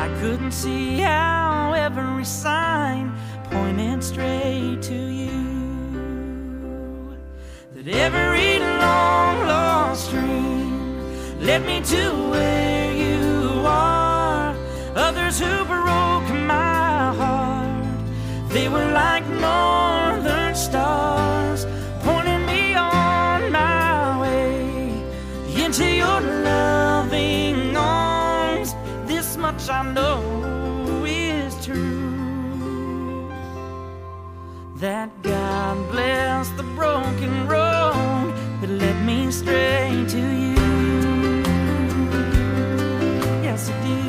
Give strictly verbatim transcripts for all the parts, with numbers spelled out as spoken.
I couldn't see how every sign pointed straight to you. That every long lost dream led me to where you are. Others who broke my heart, they were like northern stars, pointing me on my way into your loving arms. This much I know is true, that God bless the broken road that led me straight to you. Yes, it did.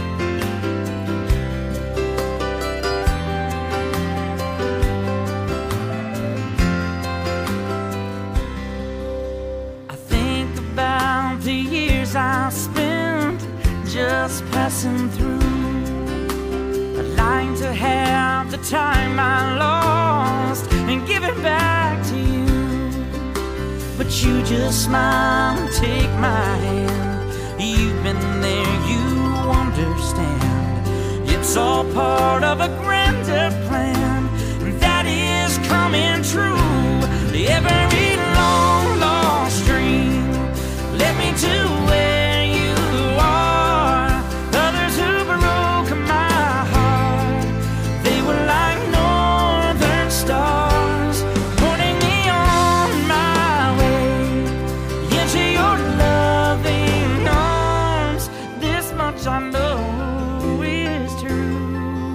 I spent just passing through. I'd like to have the time I lost and give it back to you, but you just smile and take my hand. You've been there, you understand. It's all part of a grander plan that is coming true. Every long lost dream led me to where you are. Others who broke my heart, they were like northern stars, pointing me on my way into your loving arms. This much I know is true,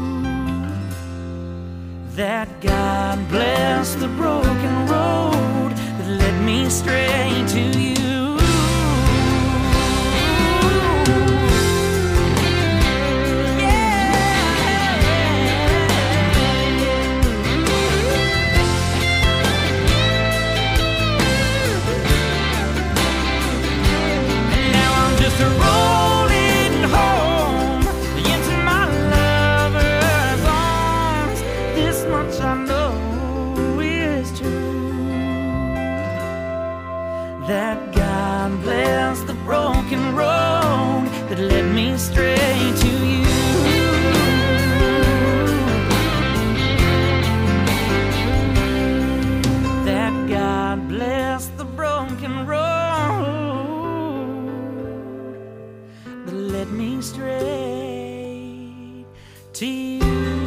that God bless the broken road that led me straight to you. That God bless the broken road that led me straight to you. That God bless the broken road that led me straight to you.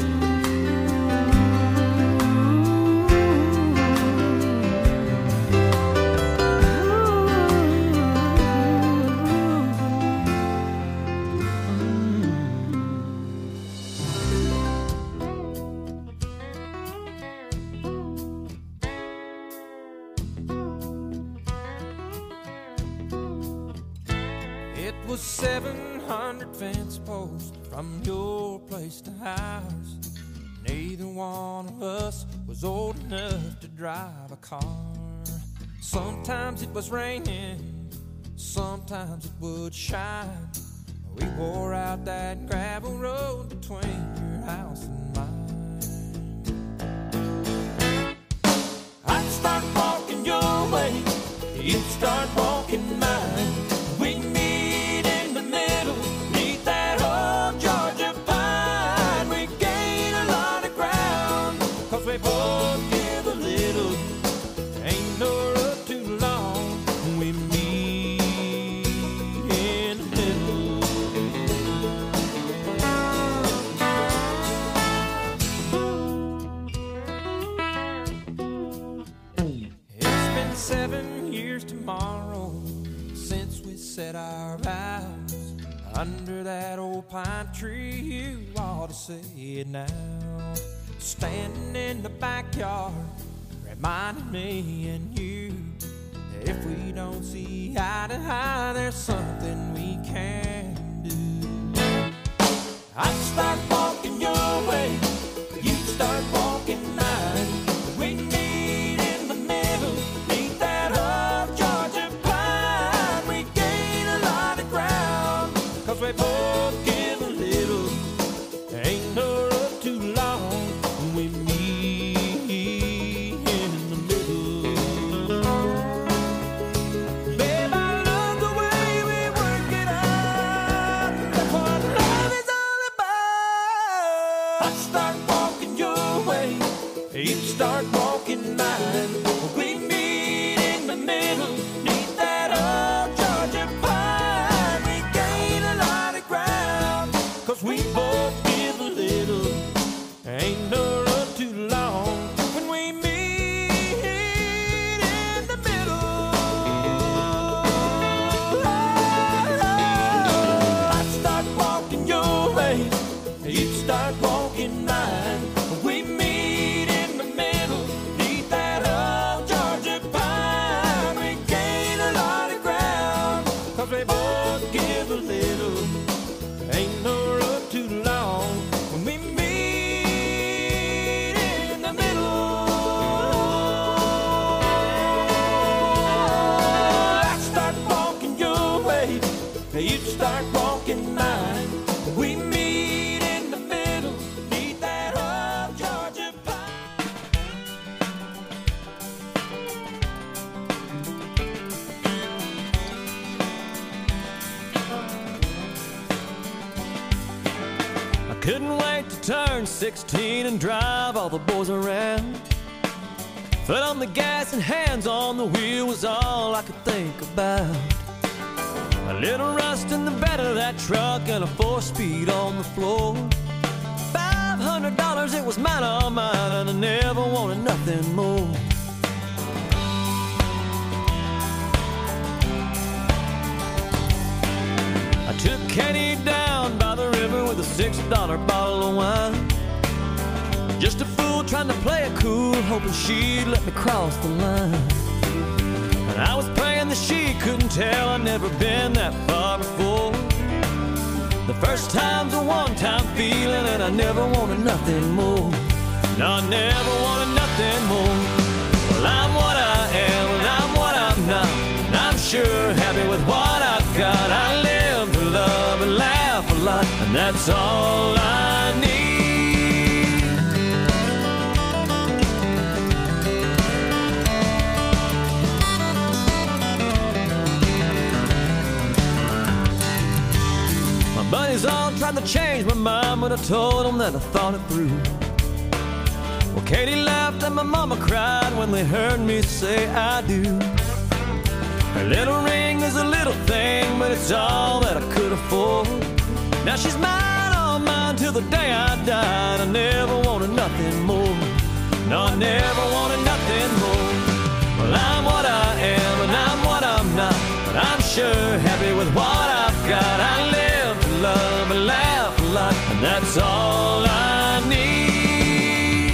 seven hundred fence posts from your place to ours. Neither one of us was old enough to drive a car. Sometimes it was raining, sometimes it would shine. We wore out that gravel road between your house and mine. I'd start walking your way, you'd start walking mine. We'd meet in the middle, meet that old Georgia pine. We gain a lot of ground, cause we both give a little. Ain't no road too long, we meet in the middle. It's been seven years tomorrow since we set our vows under that old pine tree. You ought to see it now, standing in the backyard, reminding me and you that if we don't see eye to eye, there's something we can do. I'd start walking your way, you'd start walking mine. We'd meet in the middle, meet that old Georgia pine. We gain a lot of ground, cause we both give a little. Ain't no road too long, we meet in the middle. Babe, I love the way we work it out. That's what love is all Couldn't wait to turn sixteen and drive all the boys around. Foot on the gas and hands on the wheel was all I could think about. A little rust in the bed of that truck and a four-speed on the floor. Five hundred dollars, it was mine, all mine, and I never wanted nothing more. I took Katie down by the river with a six dollar bottle of wine. Just a fool trying to play it cool, hoping she'd let me cross the line. And I was praying that she couldn't tell I'd never been that far before. The first time's a one-time feeling, and I never wanted nothing more. No, I never wanted nothing more. Well, I'm what I am, and I'm what I'm not, and I'm sure happy with what I've got. I live to love and laugh a lot, and that's all I need. Buddies all tried to change my mind, but I told them that I thought it through. Well, Katie laughed and my mama cried when they heard me say I do. Her little ring is a little thing, but it's all that I could afford. Now she's mine, all mine, till the day I died. I never wanted nothing more. No, I never wanted nothing more. Well, I'm what I am, and I'm what I'm not, but I'm sure happy with what I've got. I live to love and laugh a lot, and that's all I need.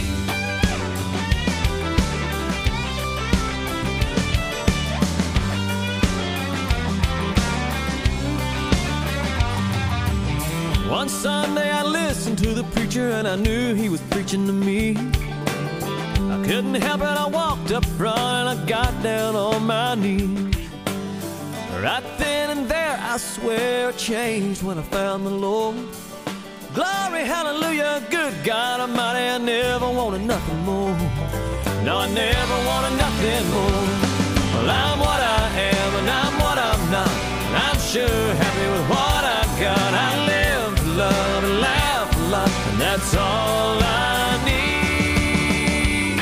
One Sunday I listened to the preacher, and I knew he was preaching to me. I couldn't help it, I walked up front and I got down on my knees. Right then and there, I swear it changed when I found the Lord. Glory, hallelujah, good God Almighty, I never wanted nothing more. No, I never wanted nothing more. Well, I'm what I am, and I'm what I'm not, and I'm sure happy with what I've got. I live to love and laugh a lot, and that's all I need.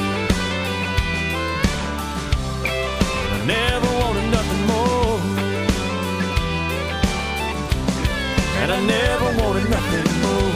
I never wanted nothing more, and I never wanted nothing more.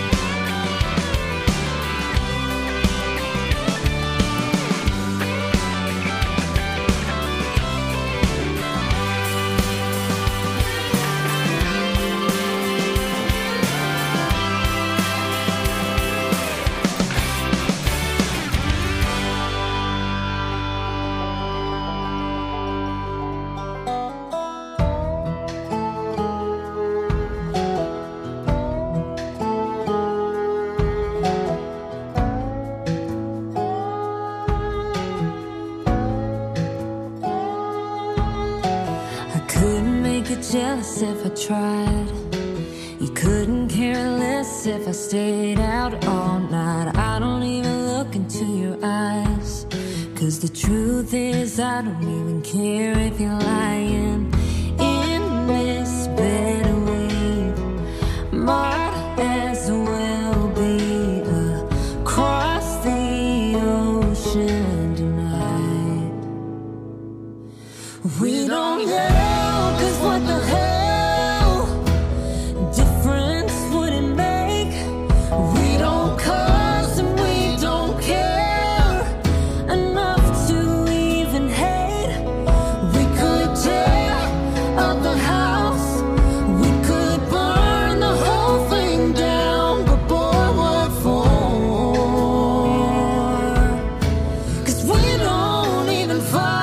Jealous if I tried. You couldn't care less if I stayed out all night. I don't even look into your eyes, 'cause the truth is I don't even care if you're lying in this bed we might as well be across the ocean tonight. We don't know. What the hell difference would it make? We don't cuss and we don't care enough to even hate. We could tear up the house, we could burn the whole thing down, but boy, what for? 'Cause we don't even fight.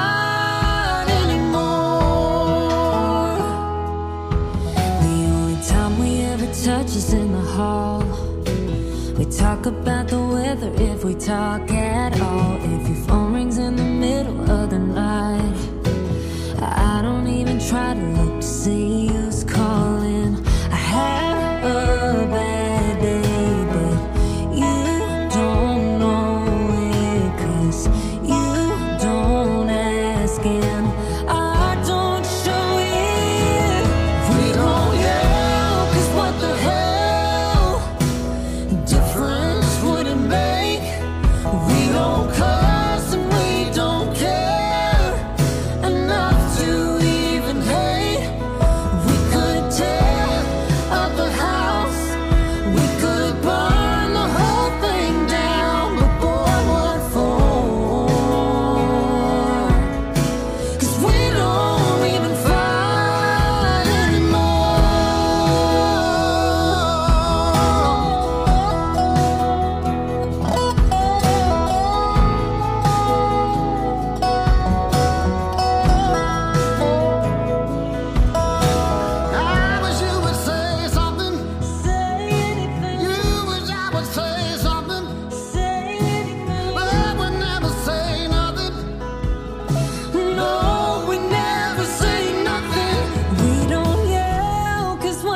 Touches in the hall. We talk about the weather if we talk at all. If your phone rings in the middle of the night, I don't even try to look to see who's calling. I had a bad day, but you don't know it, 'cause you don't ask and I don't show it. We don't yell, 'cause what the hell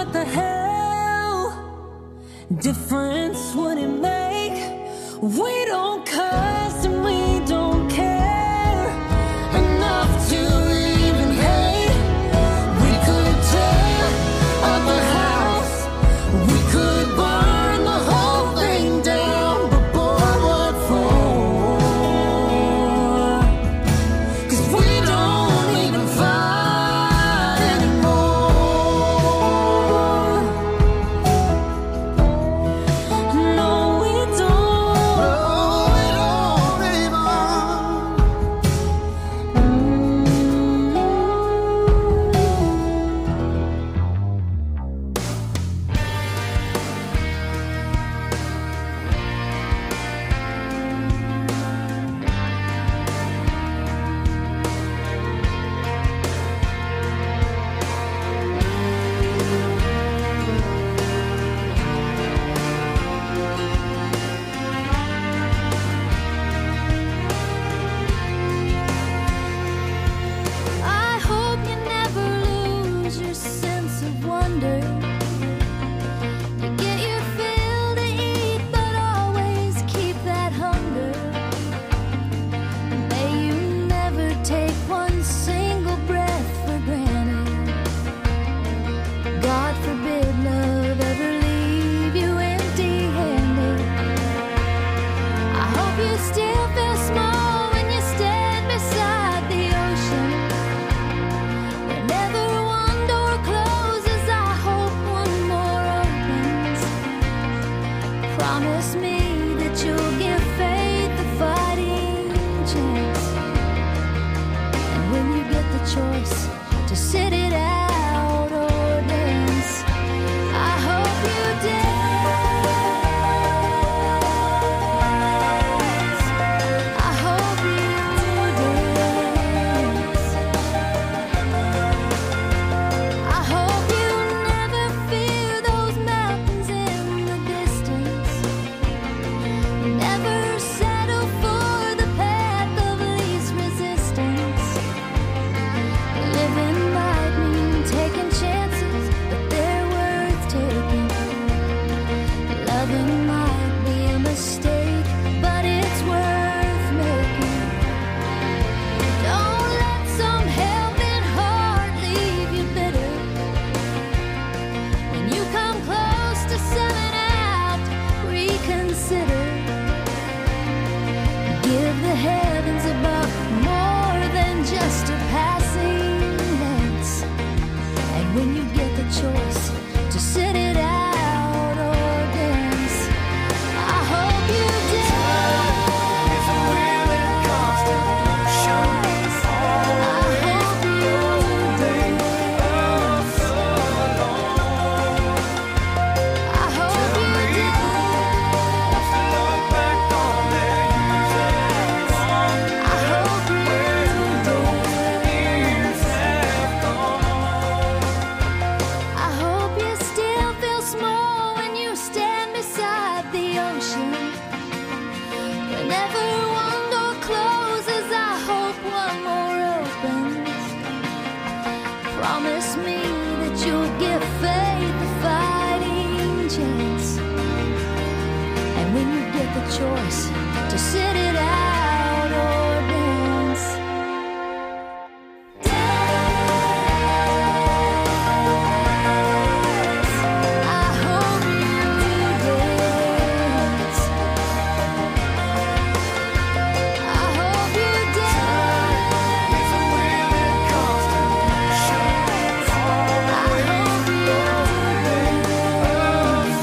what the hell difference would it make? We don't cuss and we don't care enough to even hate. We could tear up the house, we could burn the whole thing down, but boy, what for? 'Cause we don't even fight anymore. No, we don't. No, we don't even. I hope you never lose your sense of wonder. You get your fill to eat, but always keep that hunger. May you never take one single breath for granted. God forbid love ever leave you empty-handed. I hope you still feel small when you stand beside the ocean. Whenever one door closes, I hope one more opens. Promise me that you'll give faith a fighting chance. And when you get the choice to sit it out or dance, I hope you dance. I hope you dance. I hope you never fear those mountains in the distance. Never settle for the path of least resistance. Living might mean taking chances, but they're worth taking. Loving might be a mistake, but it's worth making. Don't let some helping heart leave you bitter. When you come close to selling out, reconsider. Give the heavens above more than just a passing glance. And when you get the choice to sit it out or dance, I hope you dance. It's a will and constant motion. I hope you dance. So long. I hope you dance. To look back on their years have gone. I hope you Years have gone. I hope you still feel small when you stand beside the ocean. Whenever one door closes, I hope one more opens. Promise me that you'll give faith a fighting chance. And when you get the choice to sit it out or dance, dance. I hope you dance. I hope you dance. It's a will and constant motion. I hope you dance.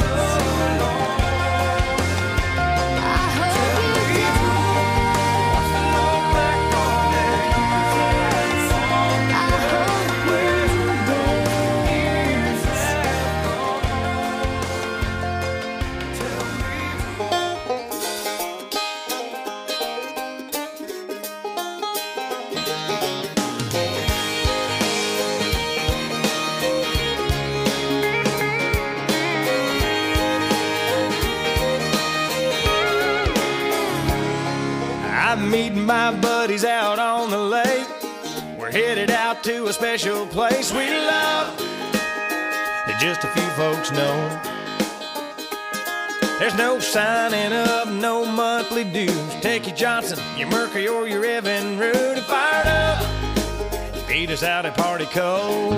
I hope you dance. To look back on their years have gone. I hope you dance. I'm meeting my buddies out on the lake. We're headed out to a special place we love. just a few folks know. There's no signing up, no monthly dues. Take your Johnson, your Mercury, or your Evan Root and fired up. Beat us out at Party Cove.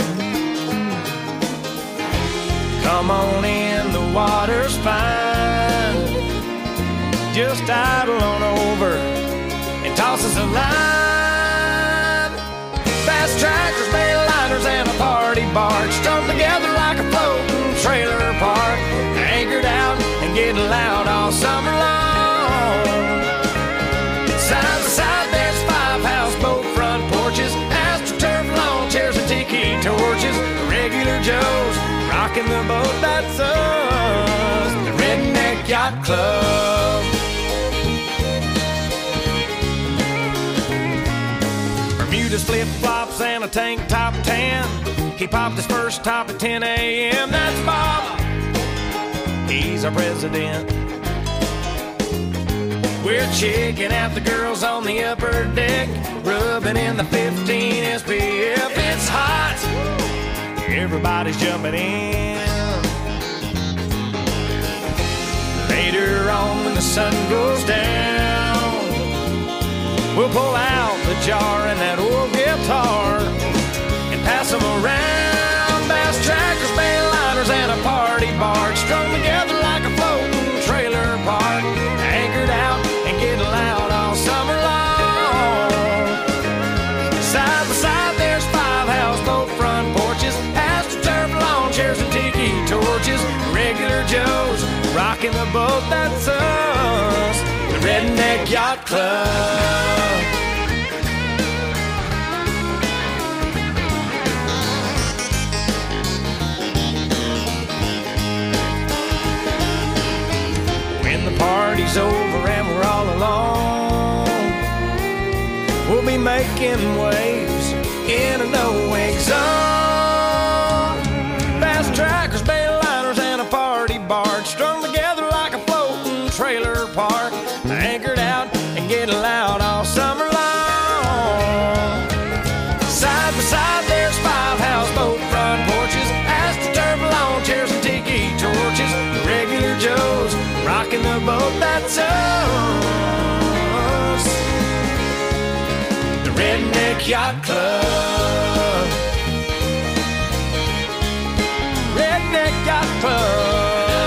Come on in, the water's fine. Just idle on over and toss us a line. Fast tractors, bail liners, and a party barge strung together like a floating trailer park. Anchored out and getting loud all summer long. Side by side there's five houseboat front porches, AstroTurf lawn chairs and tiki torches. Regular Joes rocking the boat, that's us, the Redneck Yacht Club. Bermuda's flip-flops and a tank top tan. He popped his first top at ten a.m. That's Bob, he's our president. We're checking out the girls on the upper deck, rubbing in the fifteen S P F. It's hot, everybody's jumping in. Later on when the sun goes down, we'll pull out the jar and that old guitar and pass them around. Bass trackers, bail liners, and a party barge strung together like a floating trailer park. Anchored out and getting loud all summer long. Side by side there's five houseboat front porches, AstroTurf lawn chairs and tiki torches. Regular Joes rocking the boat, that's us, the Redneck Yacht Club. When the party's over and we're all alone, we'll be making waves in a no-wake zone. Fast trackers, bail liners, and a party barge strung together like a floating trailer park. Anchored out and getting loud all summer long. Side by side there's five houseboat front porches, AstroTurf lawn chairs and tiki torches. Regular Joes rocking the boat, that's us, the Redneck Yacht Club. Redneck Yacht Club.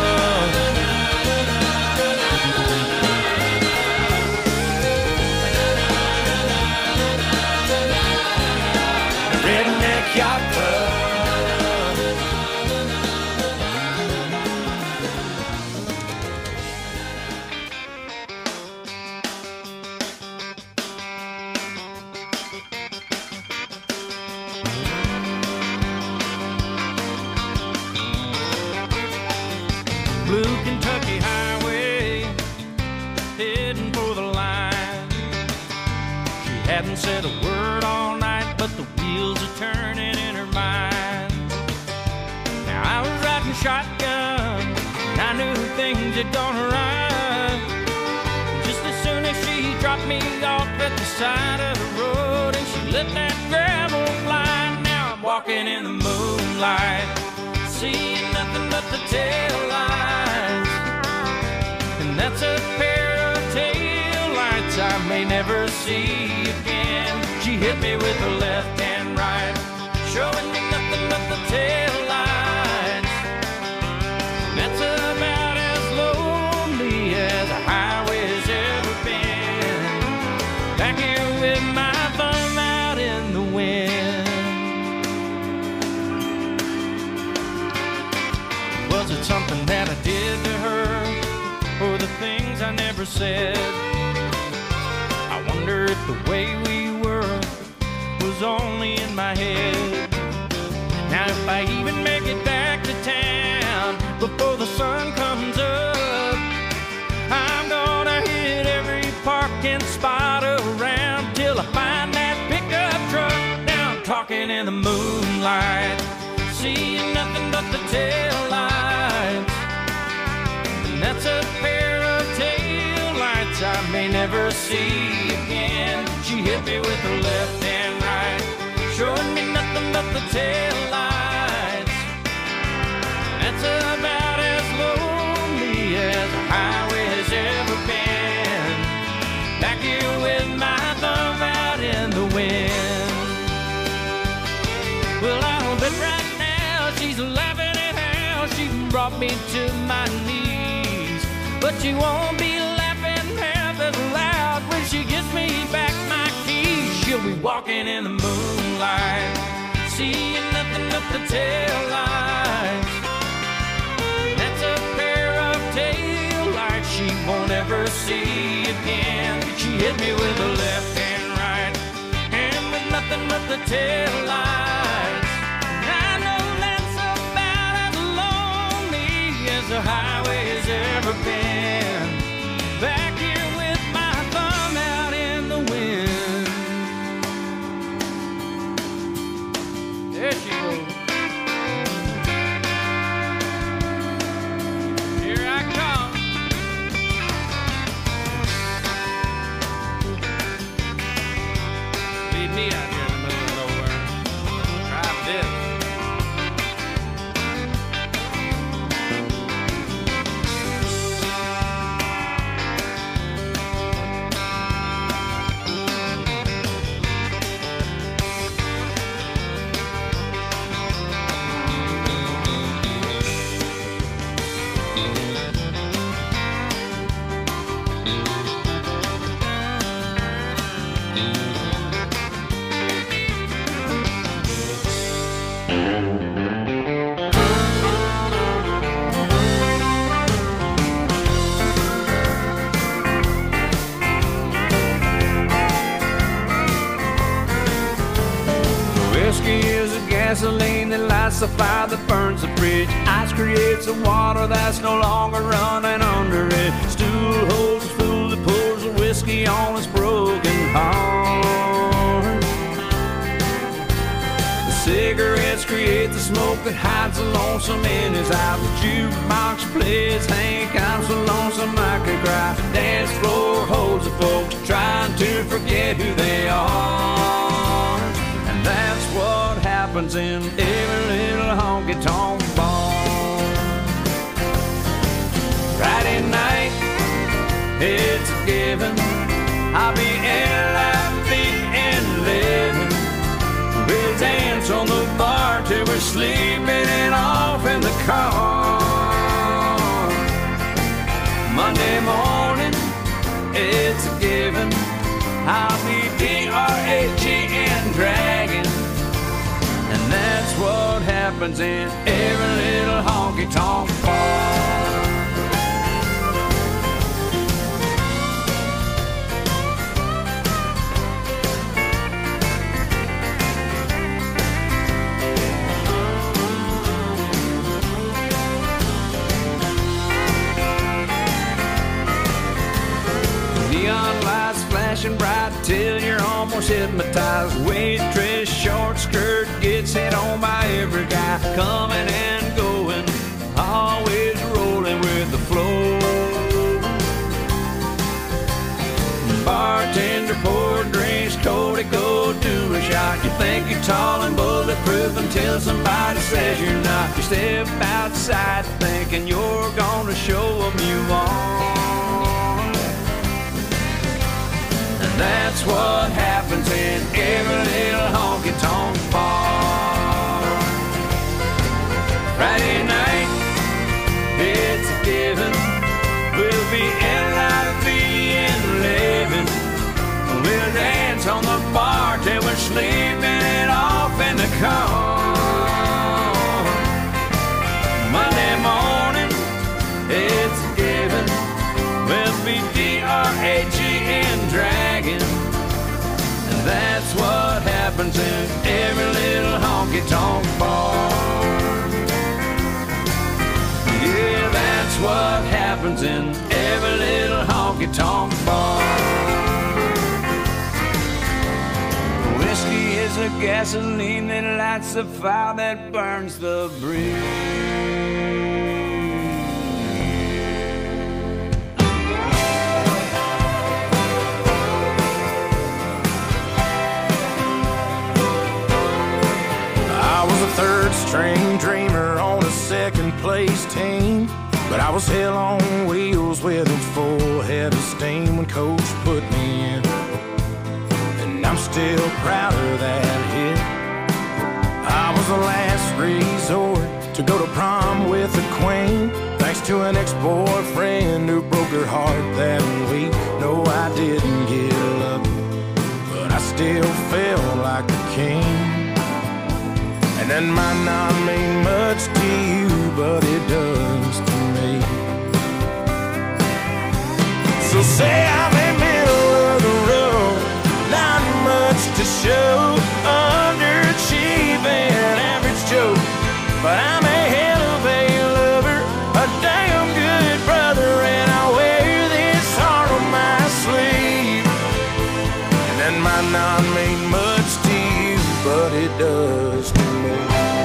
The Redneck Yacht Club. Blue Kentucky Highway, heading for the line. She hadn't said a word all night, but the wheels are turning in her mind. Now I was riding shotgun, and I knew things had gone right. Just as soon as she dropped me off at the side of the road, and she let that gravel fly. Now I'm walking in the moonlight, seeing nothing but the tail lights. And that's a pair of tail lights I may never see again. She hit me with her left and right, showing me nothing but the tail lights. And that's about as lonely as a highway's ever been. Back here with my thumb out in the wind. Was it something that I did to her, or the things I never said? I wonder if the way we were was only in my head. Now if I even make it back to town before the sun comes up, I'm gonna hit every parking spot around till I find that pickup truck. Now I'm talking in the moonlight, seeing nothing but the tail lights. And that's a pair of tail lights I may never see again. She hit me with her left and right, showing me nothing but the tail lights. that's about as lonely as a highway has ever been. Back here with my thumb out in the wind. Well, I'll bet right now she's laughing at how she brought me to my knees. But she won't be laughing half as loud when she gives me back my keys. She'll be walking in the moonlight, seeing nothing but the tail lights. That's a pair of tail lights she won't ever see again. She hit me with the left and right, and with nothing but the tail lights. I know that's about as lonely as the highway has ever been. Back here with my thumb out in the wind. There she goes. Here I come. Leave me out here in the middle of nowhere. Drive this. Whiskey is a gasoline that lights the fire that burns the bridge. Ice creates the water that's no longer running under it. Stool holds the fool that pours the whiskey on his broken heart. The cigarettes create the smoke that hides the lonesome in his eyes. The jukebox plays Hank, I'm so lonesome I could cry. Dance floor holds the folks trying to forget who they are. That's what happens in every little honky-tonk bar. Friday night, it's a given. I'll be L I V and living. We'll dance on the bar till we're sleeping and off in the car. Monday morning, it's a given. I'll be D R A G N dragging. And that's what happens in every little honky-tonk bar. Neon lights flashing bright till you're almost hypnotized. Waitress short skirt gets hit on by every guy. Coming and going, always rolling with the flow. Bartender pour drinks, Cody go do a shot. You think you're tall and bulletproof until somebody says you're not. You step outside thinking you're gonna show them you are. That's what happens in every little honky-tonk bar. Friday night, it's a given. We'll be L I V and living. We'll dance on the bar till we're sleeping it off in the car. Monday morning, it's a given. We'll be D R A G and dragging. And that's what happens in every little honky-tonk bar. Yeah, that's what happens in every little honky-tonk bar. Whiskey is a gasoline that lights the fire that burns the bridge. I was a third string dreamer on a second second place team, but I was hell on wheels with a full head of steam when coach put me in. And I'm still proud of that hit. I was the last resort to go to prom with the queen, thanks to an ex-boyfriend who broke her heart that week. No, I didn't get lucky, but I still felt like a king. And that might not mean much to you, but it does to me. So say I'm in middle of the road, not much to show, underachieving, average Joe, but I'm a hell of a lover, a damn good brother, and I wear this heart on my sleeve. And that might not mean much to you, but it does to me.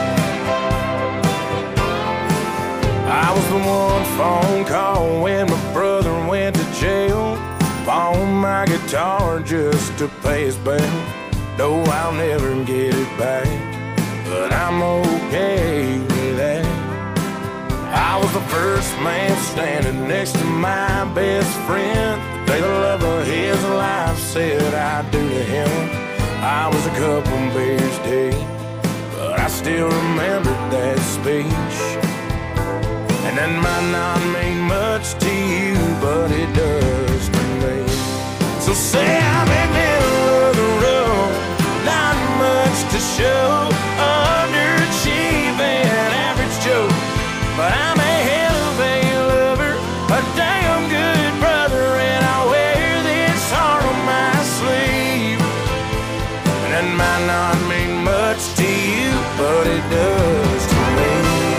I was the one phone call when my brother went to jail, pawned my guitar just to pay his bail. No, I'll never get it back, but I'm okay with that. I was the first man standing next to my best friend, the day the love of his life said I do to him. I was a couple beers deep, but I still remember that speech. And that might not mean much to you, but it does to me. So say I'm in the middle of the road, not much to show, underachieving, average Joe, but I'm a hell of a lover, a damn good brother, and I wear this heart on my sleeve. And that might not mean much to you, but it does to me.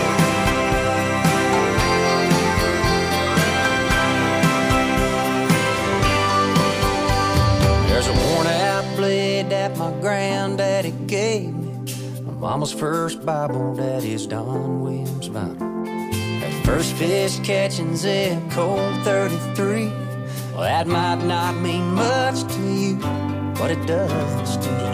There's a worn-out blade that my granddaddy gave me, my mama's first Bible, daddy's Don Williams Bible. That first fish catching Zip Code thirty-three, well, that might not mean much to you, but it does to me.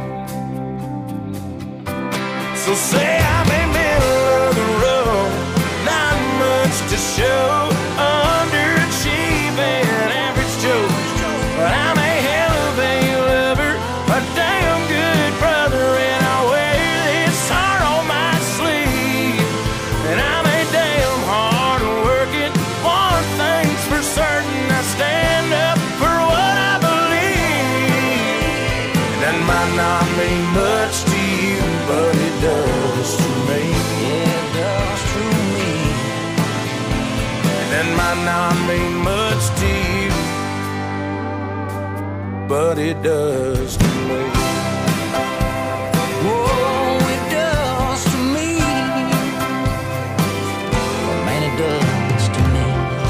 So say I'm in the middle of the road, not much to show, underachieving, average Joe, but I'm a hell of a lover, a damn good brother, and I wear this heart on my sleeve. And I'm a damn hard working, one thing's for certain, I stand up for what I believe. And that might not mean much to you, but it does to me. Yeah, it does to me. And that might not mean much to you, but it does to me. Oh, it does to me. Oh, man, it does to me.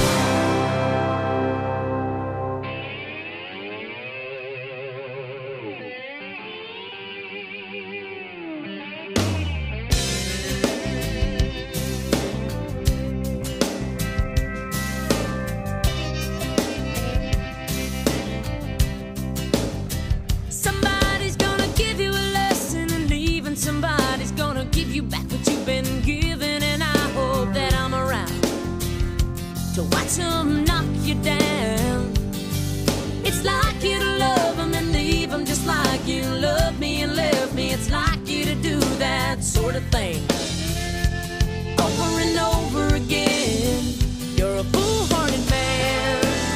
Somebody's gonna give you a lesson in leaving. Somebody's gonna give you back what you've been given. And I hope that I'm around to watch them knock you down. It's like you to love them and leave them, just like you loved me and left me. It's like you to do that sort of thing over and over again. You're a foolhardy man.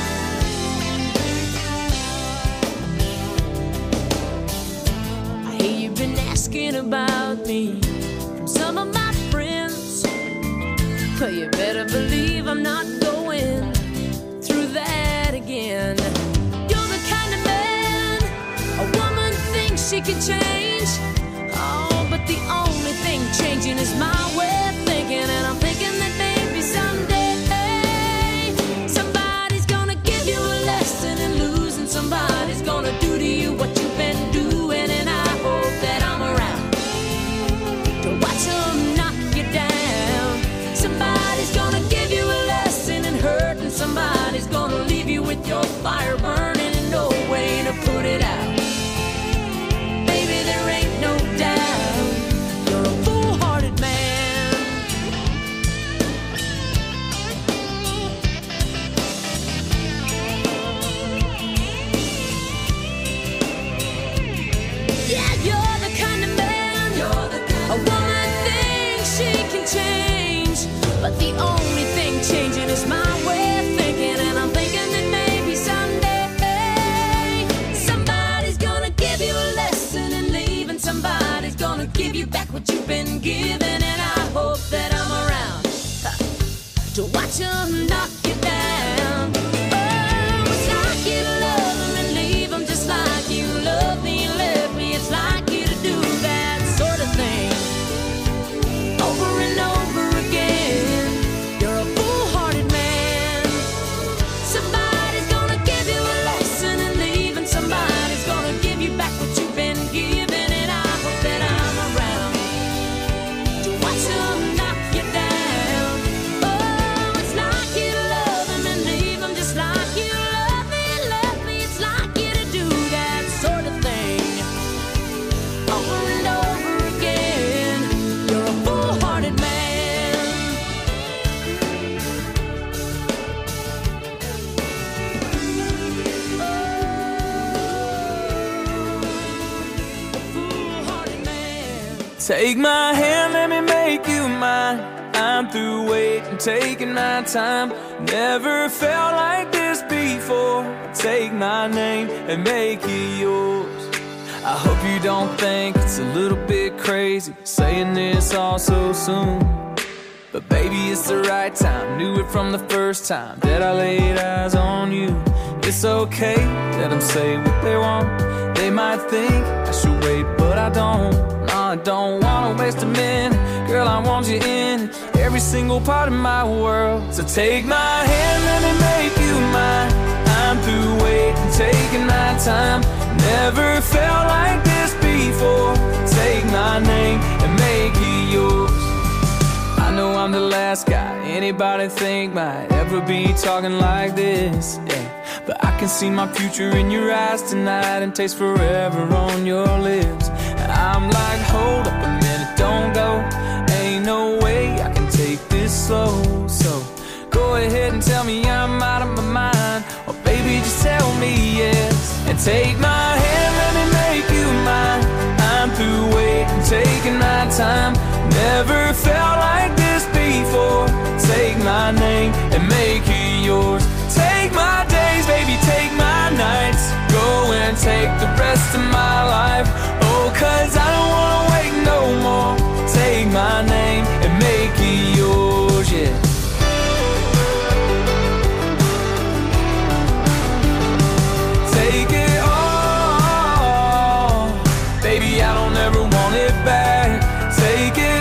I hear you've been asking about me from some of my friends, but you better believe I'm not going through that again. You're the kind of man a woman thinks she can change. Oh, but the only thing changing is my way of thinking. And I'm thinking that maybe someday somebody's gonna give you a lesson in losing. Somebody's gonna do to you what you've been doing. And I hope that I'm around to watch them knock you down. Somebody's gonna give you a lesson in hurt, and somebody's gonna leave you with your fire burning and no way to put it out. Baby, there ain't no doubt you're a foolhardy man. the only thing changing is my way of thinking, and I'm thinking that maybe someday somebody's gonna give you a lesson in leaving. Somebody's gonna give you back what you've been given, and I hope that I'm around huh, to watch them knock you down. Oh, it's like you love them and leave them, just like you love me and left me. It's like you to do that sort of thing over and over again. You're a foolhardy man. Somebody's gonna give you a lesson and leave, and somebody's gonna give you back what you've been given, and I hope that I'm around to watch them knock you down. Oh, it's like you love them and leave them, just like you love me and left me. It's like you to do that sort of thing over and over again. You're a foolhardy man. Oh, foolhardy man. Take my hand, let me make you mine. I'm through waiting, taking my time. Never felt like this before. Take my name and make it yours. I hope you don't think it's a little bit crazy saying this all so soon, but baby, it's the right time. Knew it from the first time that I laid eyes on you. It's okay, let them say what they want. They might think I should wait, but I don't. No, I don't wanna waste a minute. Girl, I want you in every single part of my world. So take my hand, let me make you mine. I'm through waiting, taking my time. Never felt like this before. Take my name and make it yours. I know I'm the last guy anybody think might ever be talking like this, yeah. But I can see my future in your eyes tonight and taste forever on your lips. And I'm like, hold up a minute, don't go. Ain't no way I can take this slow. So go ahead and tell me I'm out of my mind, or baby, just tell me yes. And take my hand, let me make you mine. I'm through waiting, taking my time. Never felt like this before. Take my name and make it yours. Take my days, baby, take my nights. Go and take the rest of my life. Oh, cause I don't wanna wait no more. Take my name and make it yours, yeah. Take it all, baby, I don't ever want it back. Take it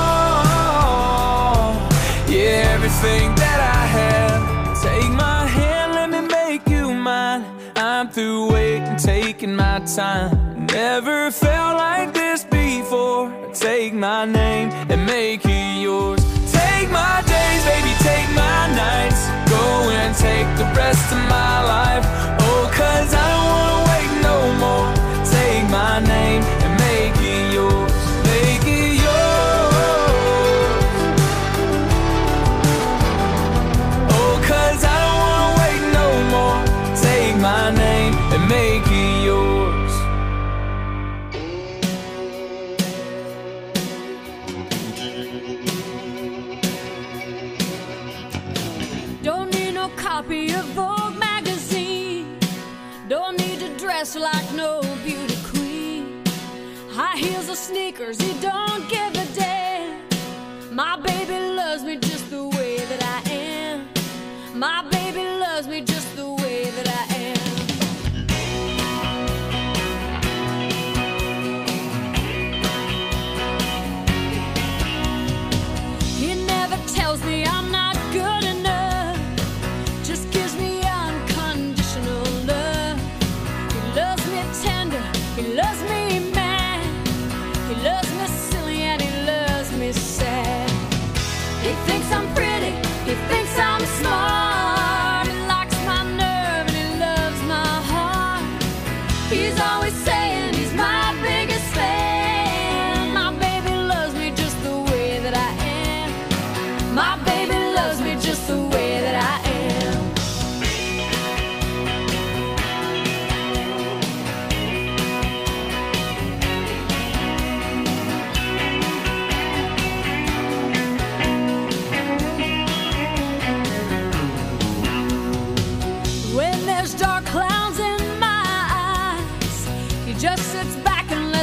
all, yeah, everything that I have. Take my hand, let me make you mine. I'm through waiting, taking my time. Never felt like this before. Take my name and make it yours. Take my days, baby, take my nights. Go and take the rest of my life. Oh, cause I don't wanna wait no more. Take my name and make it yours. Make it yours. Oh, cause I don't wanna wait no more. Take my name and make it yours. Don't need no copy of Vogue magazine. Don't need to dress like no beauty queen. High heels or sneakers, he don't give a damn. My baby loves me just the way that I am. My baby loves me just the way that I am. He never tells me I'm not good enough, just gives me unconditional love. He loves me tender, he loves me mad, he loves me silly and he loves me sad. He thinks I'm pretty, he thinks I'm smart.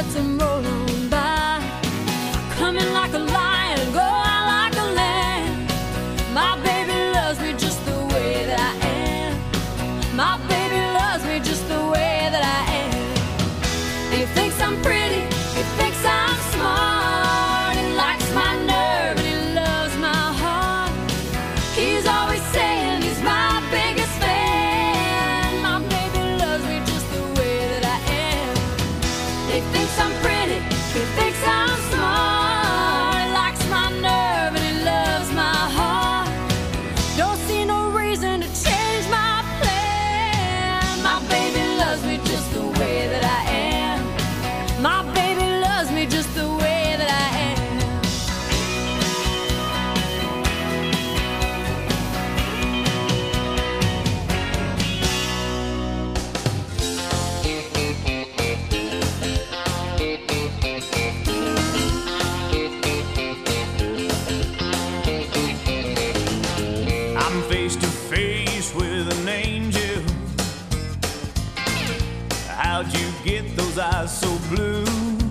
lets him roll on by. Come in like a lion, go out like a lamb. My baby loves me just the way that I am. My baby loves me just the way that I am. He thinks I'm pretty, he thinks I'm smart. He likes my nerve and he loves my heart. He's always saying he's my biggest fan. My baby loves me just the way that I am. He thinks I'm pretty, he thinks I'm smart. He likes my nerve and he loves my heart. Don't see no reason to change my plan. My baby loves me just the way that I am. My baby loves me just the way that I am. I'm face to face with an angel. How'd you get those eyes so blue?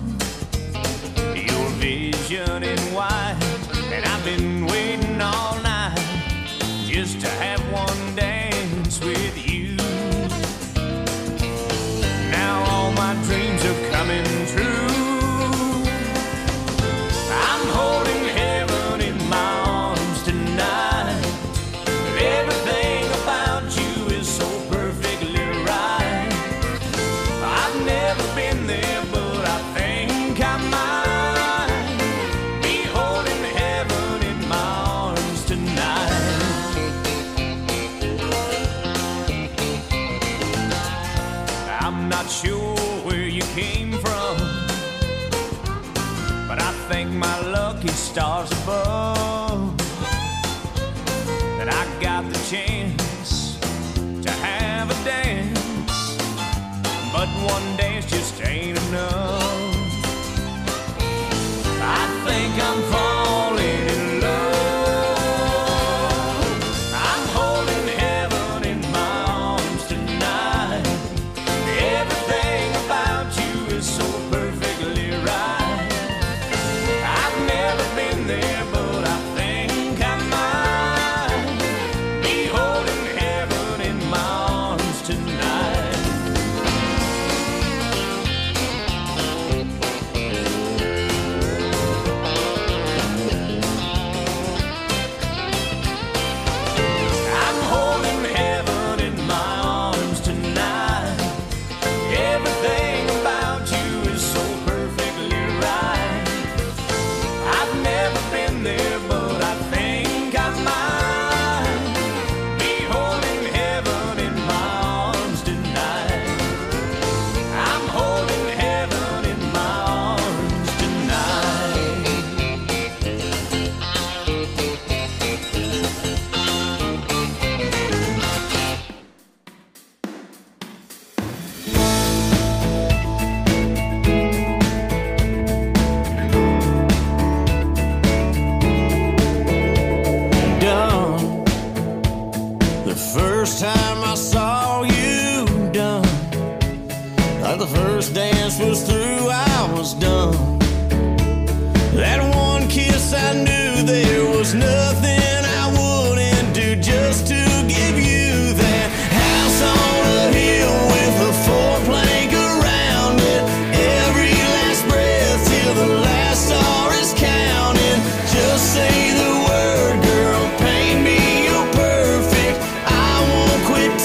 Your vision in white, and I've been waiting all night just to have one dance with you. Now all my dreams are coming true. I'm holding heaven in my arms tonight. Everything about you is so perfectly right. I've never been there, but I think I might be holding heaven in my arms tonight. I'm not sure where you came from, but I thank my lucky stars above that I got the chance to have a dance. But one dance just ain't enough. I think I'm falling in love. I'm holding heaven in my arms tonight. Everything about you is so perfectly right. I've never been there, but I think I might be holding heaven in my arms tonight. I'm holding heaven in my arms tonight. Everything about you is so perfectly right. I've never been there, but I think I might be holding heaven in my arms tonight. I'm holding heaven in my arms tonight. Done. The first time I saw you done, like the first dance was through, I was done. That one kiss, I knew there was nothing I wouldn't do just to give you that house on a hill with a four plank around it. Every last breath till the last star is counted. Just say the word, girl, paint me, you're perfect. I won't quit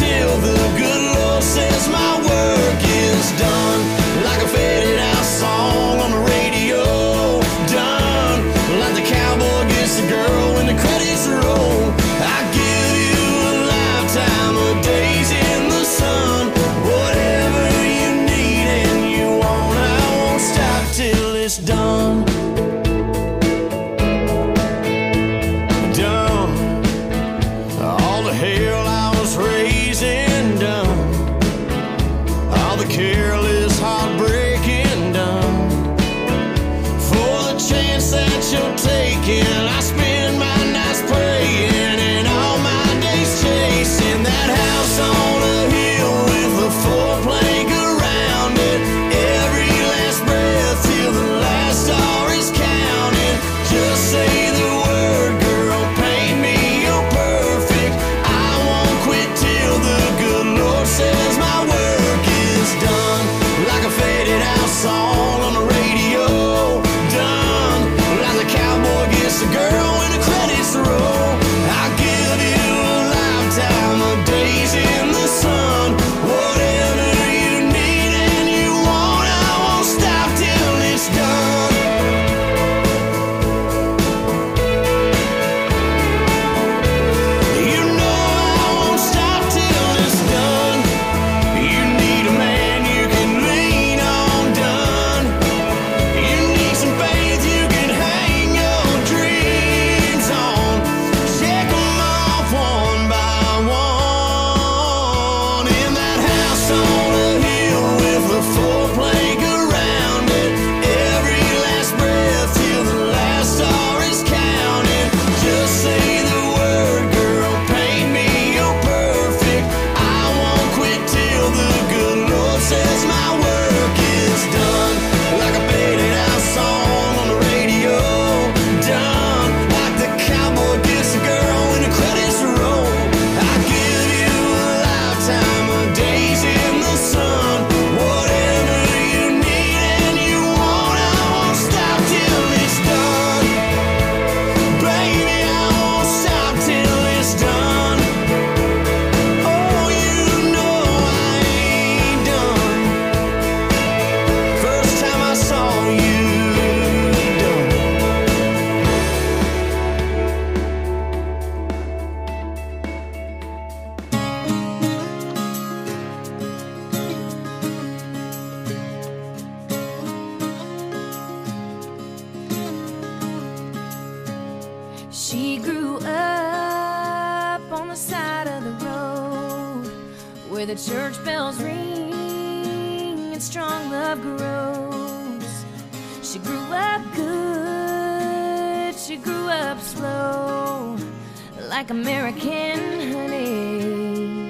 the church bells ring and strong love grows. She grew up good, she grew up slow, like American honey.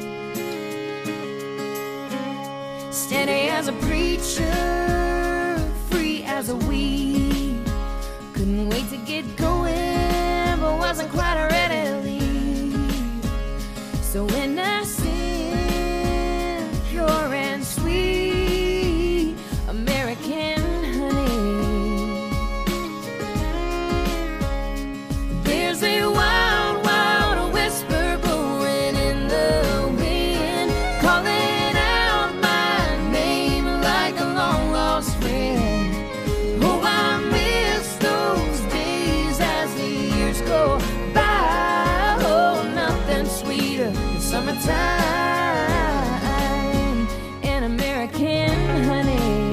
Steady as a preacher, free as a weed. Couldn't wait to get going, but wasn't quite ready to leave. So when I sing pure and sweet American honey, there's a wild, wild whisper blowing in the wind, calling out my name like a long lost friend. Oh, I miss those days as the years go by. Oh, nothing sweeter than summertime and American honey.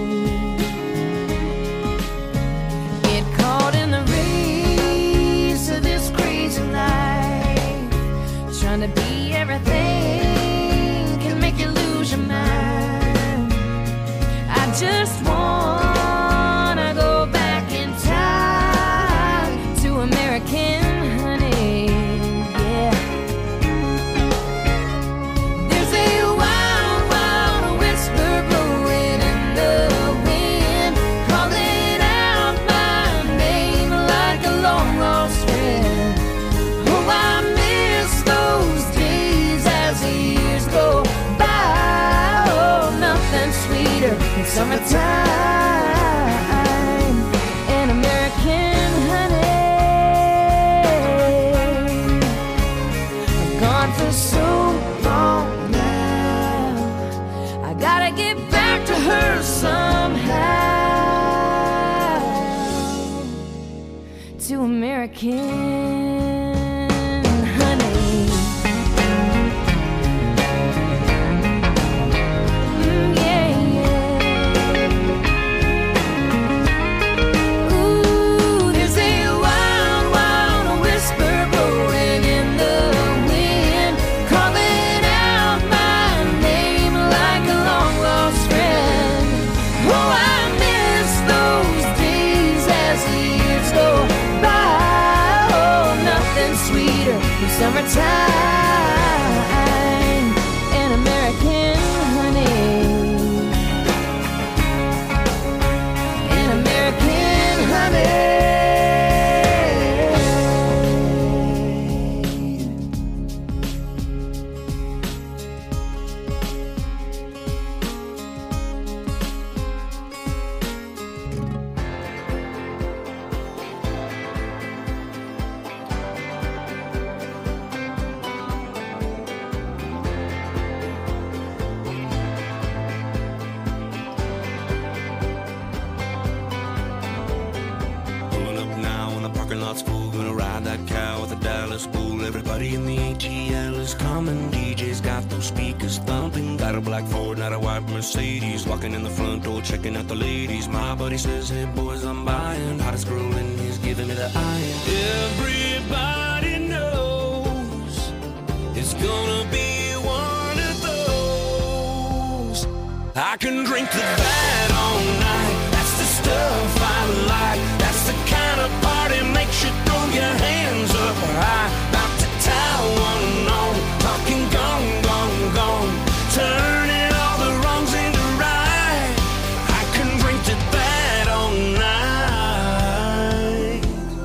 Get caught in the race of this crazy life, trying to be everything can make you lose your mind. I just wanna go back in time to American honey, yeah. There's a wild, wild whisper blowing in the wind, calling out my name like a long lost friend. Oh, I miss those days as the years go by. Oh, nothing sweeter than summertime and American honey. I've gone for so long now, I gotta get back to her somehow, to American honey. Mm, yeah, yeah. Ooh, there's a wild, wild whisper blowing in the wind, calling out my name like a long lost friend. Oh, I miss those days as the years go by. Oh, nothing sweeter than summertime and American honey. And American honey. Pulling up now in the parking lot's full. Gonna ride that cow with a Dallas bull. Everybody in the A T L is coming. D J's got those speakers thumping. Got a black Ford, not a white Mercedes. Walking in the front door, checking out the ladies. My buddy says, hey boys, I'm buying. Hottest girl in he's giving me the iron. Everybody knows it's gonna be one of those. I can drink to that all night. That's the stuff I like. That's the kind of party makes you throw your hands up high. About to tie one on, talking gone, gone, gone, turning all the wrongs into right. I can drink to that all night.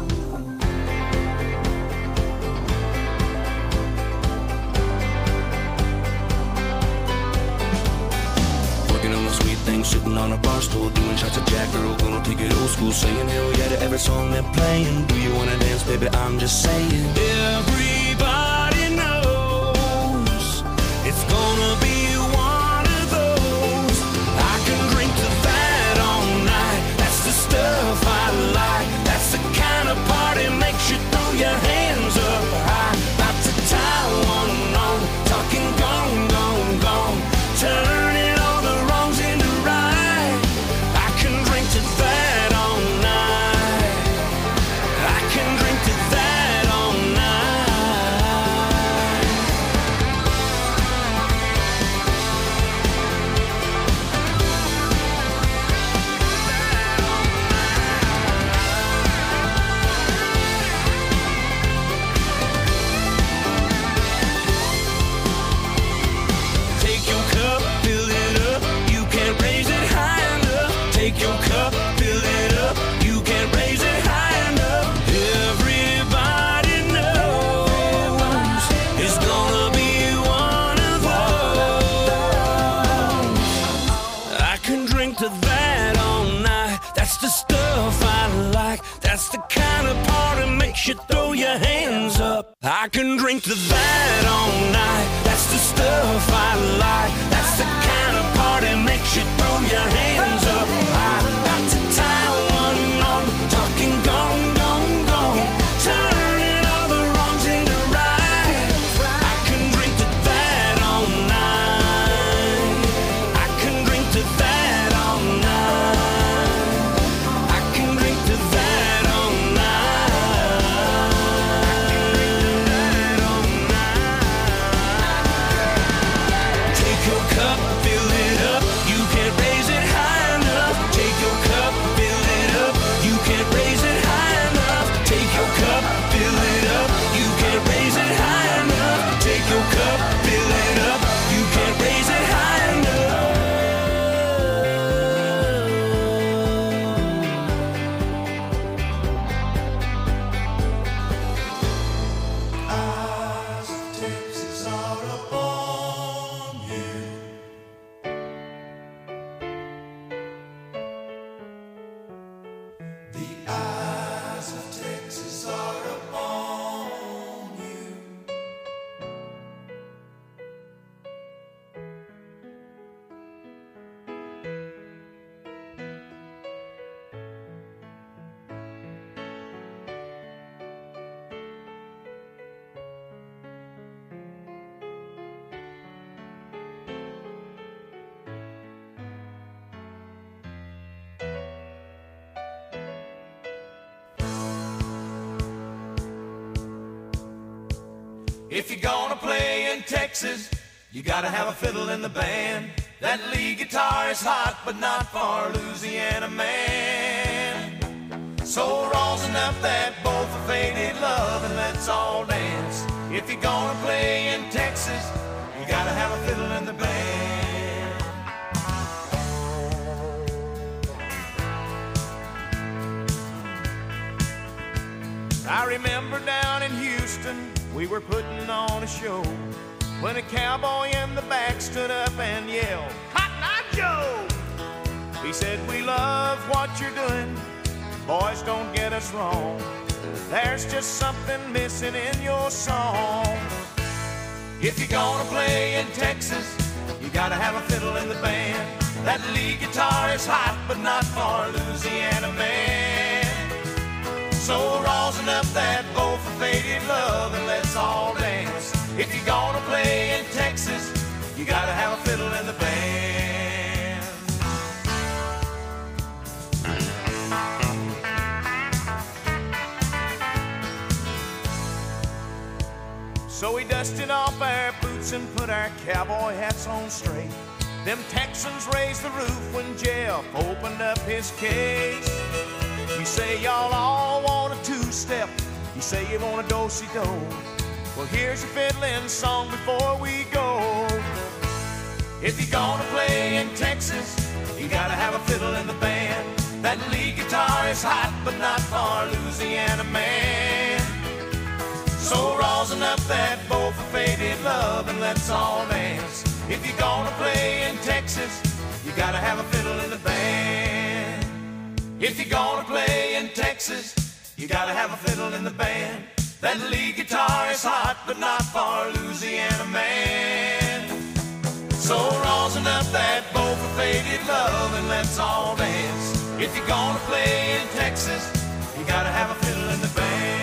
Working on the sweet thing, sitting on a bar stool, doing shots of Jack Earl, gonna take it old school, saying hell yeah to every song they're playing. Do you wanna dance, baby? I'm just saying. Everybody knows it's gonna be one of those. I can drink to that all night. That's the stuff I like. That's the kind of party makes you throw your hands up high. About to tie one on, talking gone, gone, gone, turning all the wrongs into right. I can drink to that all night. I can drink to that all night. I can drink to that all night. That's the stuff I like. That's the kind of party makes you throw your hands up high. Got to tie one on, talking gone, gone, gone, turning all the wrongs into right. I can drink to that all night. I can drink to that all night. I can drink to that all night. Take your cup, fill it up. You can't raise it high enough. Take your cup, fill it up. You can't raise it high enough. Take your cup, fill it up. You can't raise it high enough. Take your cup, fill it up. You can't raise it high enough. Eyes of Texas are upon you. The eyes of Texas are upon you. If you're gonna play in Texas, you gotta have a fiddle in the band. That lead guitar is hot, but not for Louisiana man. So rosin up that bowl for faded love and let's all dance. If you're gonna play in Texas, you gotta have a fiddle in the band. I remember down in Houston, we were putting on a show when a cowboy in the back stood up and yelled, "Cotton Eye Joe!" He said, "We love what you're doing, boys, don't get us wrong. There's just something missing in your song. If you're gonna play in Texas, you gotta have a fiddle in the band. That lead guitar is hot, but not for Louisiana man. So rosin up that bowl for faded love and let's all dance. If you're gonna play in Texas, you gotta have a fiddle in the band." So we dusted off our boots and put our cowboy hats on straight. Them Texans raised the roof when Jeff opened up his case. You say y'all all want a two-step. You say you want a do-si-do. Well, here's your fiddling song before we go. If you're gonna play in Texas, you gotta have a fiddle in the band. That lead guitar is hot, but not for Louisiana man. So rosin up that bowl for faded love and let's all dance. If you're gonna play in Texas, you gotta have a fiddle in the band. If you're gonna play in Texas, you gotta have a fiddle in the band. That lead guitar is hot, but not for Louisiana man. So rosin up that bowl for faded love and let's all dance. If you're gonna play in Texas, you gotta have a fiddle in the band.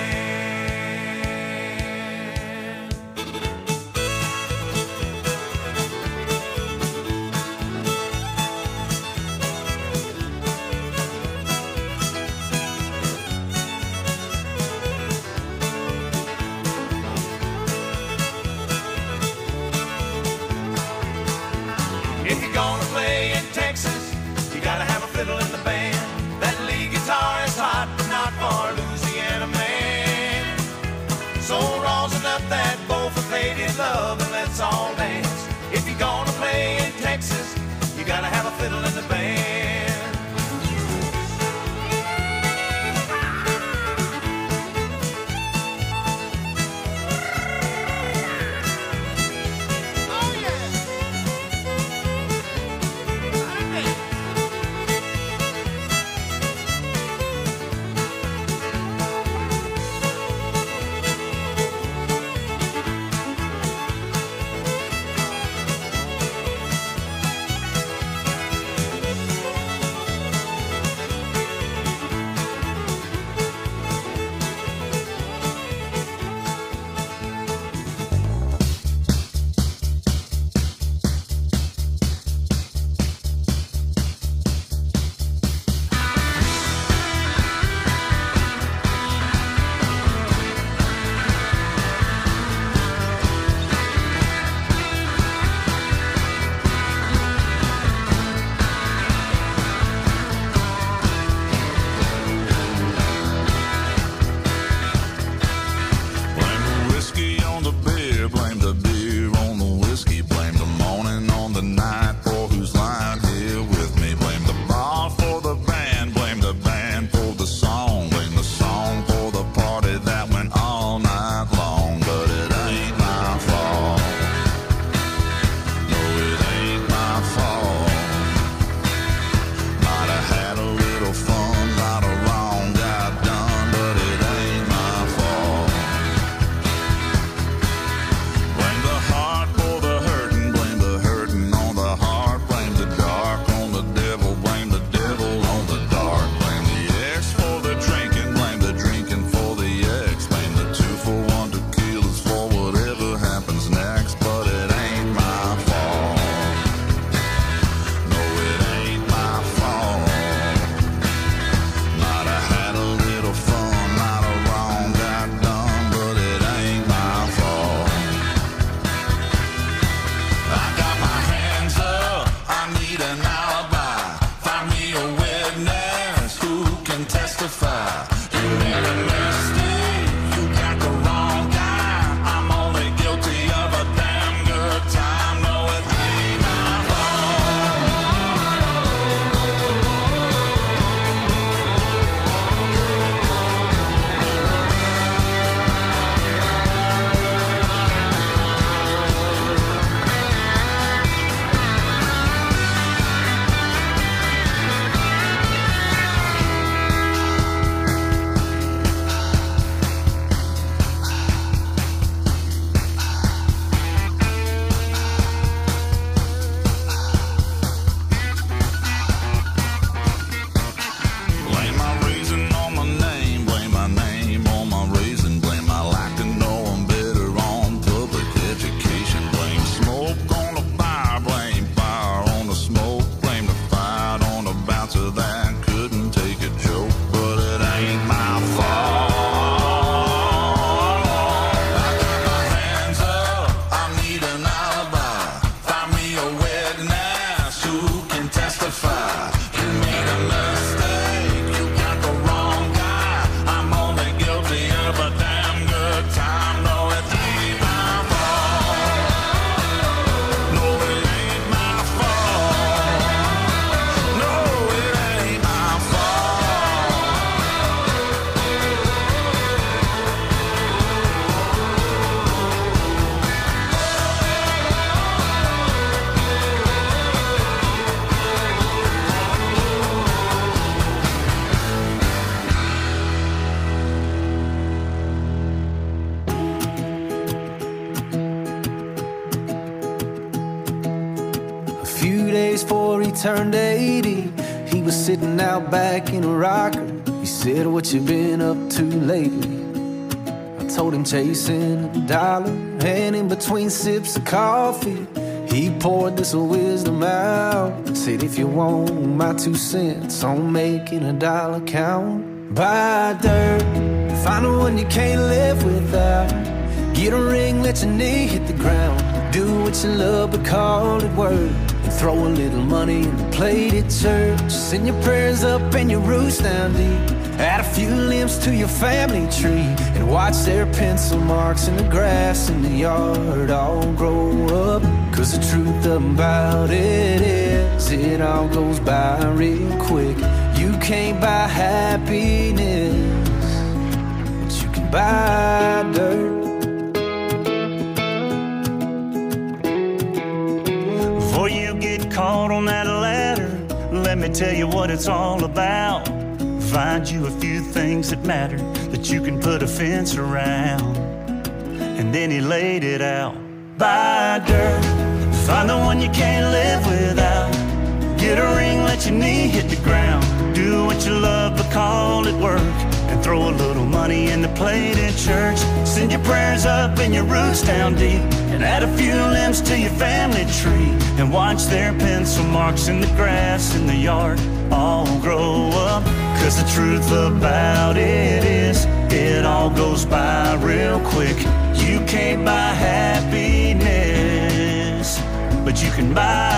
If you're gonna play in Texas, you gotta have a fiddle in the band. That lead guitar is hot, but not for Louisiana man. So rosin up that bowl for faded love and let's all dance. If you're gonna play in Texas, you gotta have a fiddle in the band. days before he turned eighty. He was sitting out back in a rocker. He said, what you been up to lately? I told him chasing a dollar, and in between sips of coffee, he poured this wisdom out. Said, if you want my two cents on making a dollar count, buy dirt, find the one you can't live without. Get a ring, let your knee hit the ground. Do what you love, but call it work. And throw a little money in the plate at church. Send your prayers up and your roots down deep. Add a few limbs to your family tree, and watch their pencil marks in the grass in the yard all grow up. Cause the truth about it is, it all goes by real quick. You can't buy happiness, but you can buy dirt. Before you get caught on that ladder, let me tell you what it's all about. Find you a few things that matter, that you can put a fence around. And then he laid it out. Buy dirt, find the one you can't live without. Get a ring, let your knee hit the ground. Do what you love, but call it work. And throw a little money in the plate at church. Send your prayers up and your roots down deep. And add a few limbs to your family tree. And watch their pencil marks in the grass in the yard all grow up. Cause the truth about it is, it all goes by real quick. You can't buy happiness, but you can buy